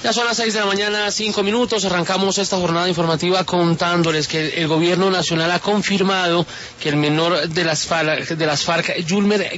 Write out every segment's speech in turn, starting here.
Ya son las 6 de la mañana, 5 minutos. Arrancamos esta jornada informativa contándoles que el gobierno nacional ha confirmado que el menor de las FARC, Yulmer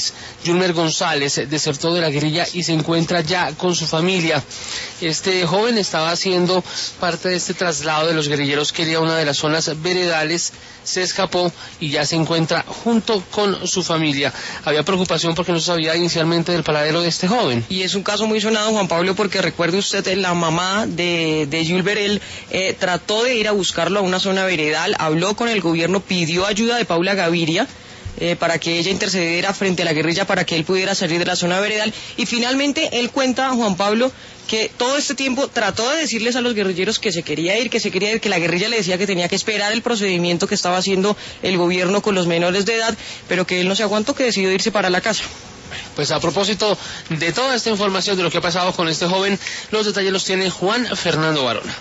González, desertó de la guerrilla y se encuentra ya con su familia. Este joven estaba haciendo parte de este traslado de los guerrilleros que iría a una de las zonas veredales, se escapó y ya se encuentra junto con su familia. Había preocupación porque no se sabía inicialmente del paradero de este joven. Y es un caso muy sonado, Juan Pablo, porque recuerde usted, la mamá de Yulmer, él trató de ir a buscarlo a una zona veredal, habló con el gobierno, pidió ayuda de Paula Gaviria, para que ella intercediera frente a la guerrilla para que él pudiera salir de la zona veredal, y finalmente él cuenta, Juan Pablo, que todo este tiempo trató de decirles a los guerrilleros que se quería ir, que la guerrilla le decía que tenía que esperar el procedimiento que estaba haciendo el gobierno con los menores de edad, pero que él no se aguantó, que decidió irse para la casa. Pues a propósito de toda esta información de lo que ha pasado con este joven, los detalles los tiene Juan Fernando Barona.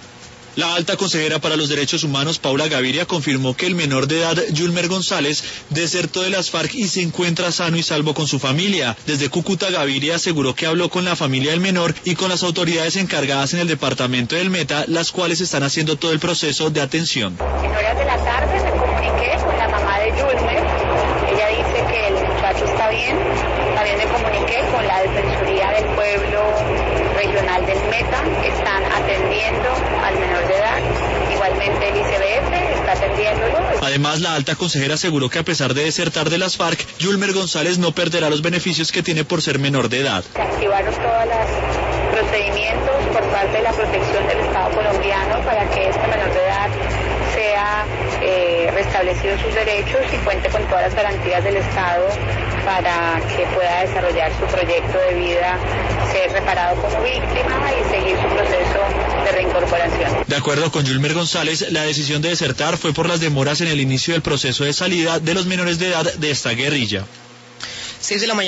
La alta consejera para los derechos humanos, Paula Gaviria, confirmó que el menor de edad, Yulmer González, desertó de las FARC y se encuentra sano y salvo con su familia. Desde Cúcuta, Gaviria aseguró que habló con la familia del menor y con las autoridades encargadas en el departamento del Meta, las cuales están haciendo todo el proceso de atención. En horas de la tarde me comuniqué con la mamá de Yulmer. Ella dice que el muchacho está bien. También me comuniqué con la Defensoría del Pueblo Regional del Meta. Están atendiendo al menor de edad. Igualmente el ICBF está atendiéndolo. Además, la alta consejera aseguró que a pesar de desertar de las FARC, Yulmer González no perderá los beneficios que tiene por ser menor de edad. Se activaron todos los procedimientos por parte de la protección del Estado colombiano para que este menor de edad sea restablecido sus derechos y cuente con todas las garantías del Estado para que pueda desarrollar su proyecto de vida, ser reparado como víctima y seguir su proceso de reincorporación. De acuerdo con Yulmer González, la decisión de desertar fue por las demoras en el inicio del proceso de salida de los menores de edad de esta guerrilla. 6 de la mañana.